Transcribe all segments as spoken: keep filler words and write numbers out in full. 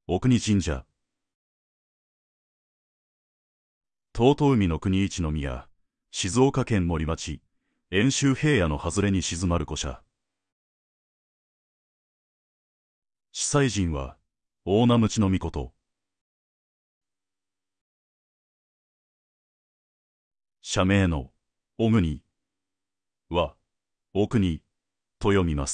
奥国神社。遠海の国一の宮、静岡県森町、遠州平野の外れに静まる古社。司祭神は、大名鞭の命。社名の、小国は、お国と読みます。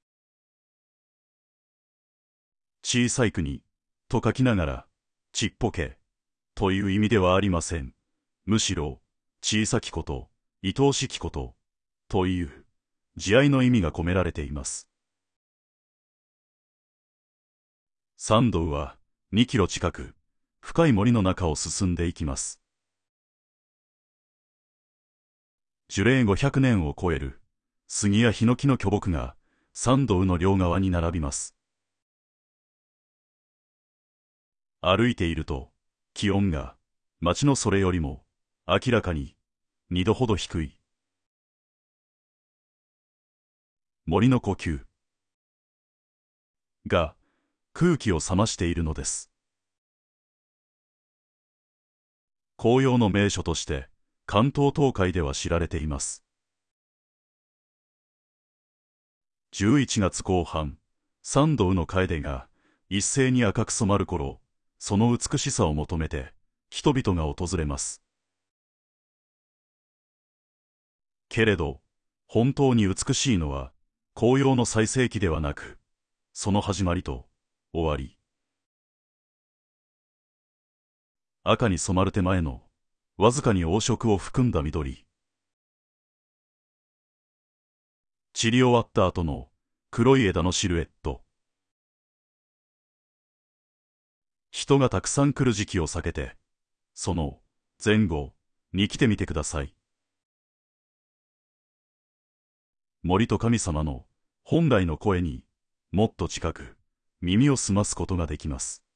小さい国と書きながら、ちっぽけという意味ではありません。むしろ、小さきこと、愛おしきことという、慈愛の意味が込められています。参道はにキロ近く、深い森の中を進んでいきます。樹齢ごひゃくねんを超える、杉やヒノキの巨木が、参道の両側に並びます。歩いていると、気温が、街のそれよりも、明らかに、にどほど低い。森の呼吸が、空気を冷ましているのです。紅葉の名所として、関東東海では知られています。じゅういちがつこう半、参道の楓が、一斉に赤く染まる頃、その美しさを求めて、人々が訪れます。けれど、本当に美しいのは、紅葉の最盛期ではなく、その始まりと終わり。赤に染まる手前の、わずかに黄色を含んだ緑。散り終わった後の、黒い枝のシルエット。人がたくさん来る時期を避けて、その前後に来てみてください。森と神様の本来の声にもっと近く耳を澄ますことができます。